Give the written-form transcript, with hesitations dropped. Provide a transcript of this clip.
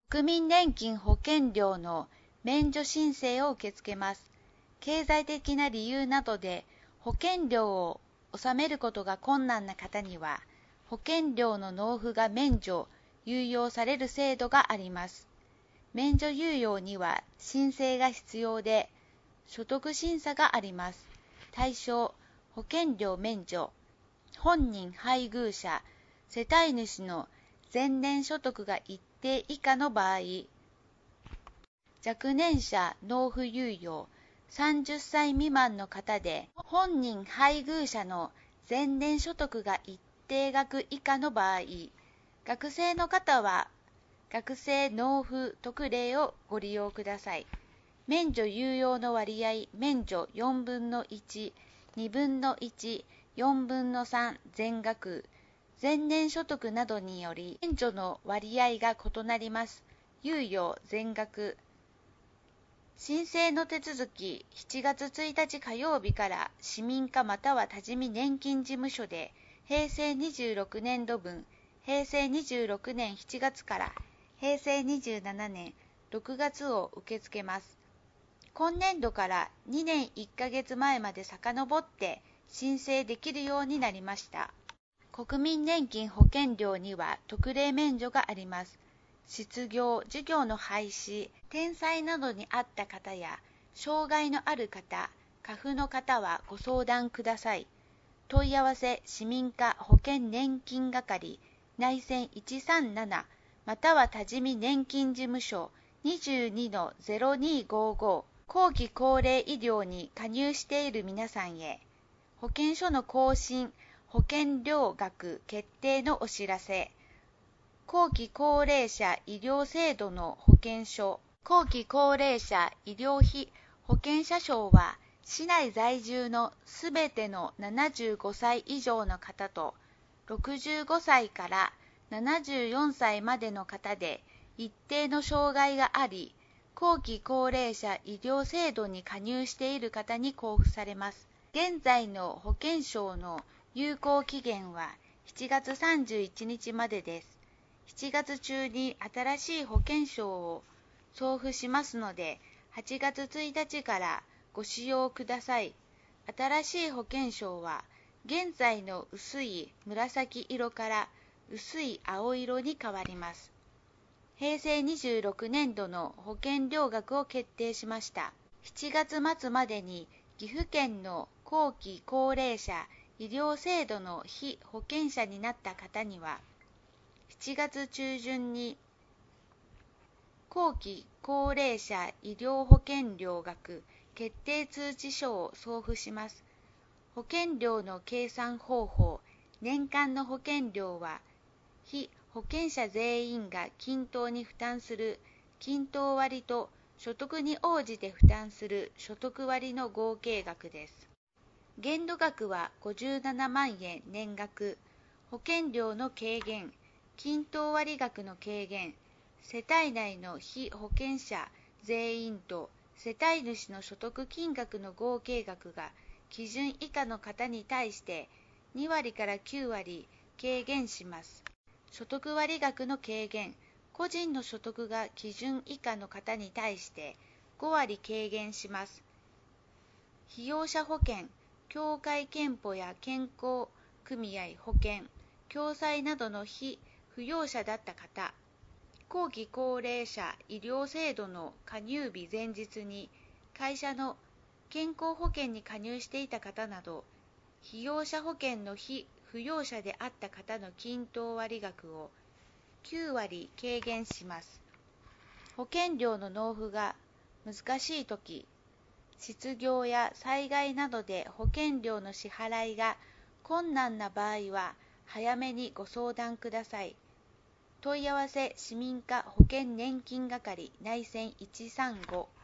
国民年金保険料の免除申請を受け付けます。経済的な理由などで保険料を納めることが困難な方には、保険料の納付が免除、猶予される制度があります。免除猶予には申請が必要で、所得審査があります。対象、保険料免除、本人配偶者、世帯主の前年所得が一定以下の場合、若年者納付猶予、30歳未満の方で、本人配偶者の前年所得が一定額以下の場合、学生の方は学生納付特例をご利用ください。免除猶予の割合、免除4分の1、2分の1、4分の3全額、前年所得などにより免除の割合が異なります。猶予全額。申請の手続き、7月1日火曜日から市民課または多治見年金事務所で平成26年度分、平成26年7月から平成27年6月を受け付けます。今年度から2年1ヶ月前まで遡って申請できるようになりました。国民年金保険料には特例免除があります。失業、事業の廃止、転災などにあった方や、障害のある方、過付の方はご相談ください。問い合わせ、市民課保険年金係、内線137、または多治見年金事務所 22-0255、後期高齢医療に加入している皆さんへ、保険証の更新、保険料額決定のお知らせ、後期高齢者医療制度の保険証、後期高齢者医療費保険者証は、市内在住のすべての75歳以上の方と、65歳から74歳までの方で、一定の障害があり、後期高齢者医療制度に加入している方に交付されます。現在の保険証の有効期限は7月31日までです。7月中に新しい保険証を送付しますので、8月1日からご使用ください。新しい保険証は、現在の薄い紫色から薄い青色に変わります。平成26年度の保険料額を決定しました。7月末までに岐阜県の後期高齢者医療制度の被保険者になった方には、7月中旬に後期高齢者医療保険料額決定通知書を送付します。保険料の計算方法、年間の保険料は、被保険者全員が均等に負担する均等割と所得に応じて負担する所得割の合計額です。限度額は57万円年額、保険料の軽減、均等割額の軽減、世帯内の被保険者全員と世帯主の所得金額の合計額が基準以下の方に対して2割から9割軽減します。所得割額の軽減、個人の所得が基準以下の方に対して5割軽減します。被用者保険、協会憲法や健康組合保険、共済などの被扶養者だった方、後期高齢者医療制度の加入日前日に会社の健康保険に加入していた方など、被用者保険の被扶養者であった方の均等割額を9割軽減します。保険料の納付が難しいとき、失業や災害などで保険料の支払いが困難な場合は早めにご相談ください。問い合わせ市民課保険年金係内線135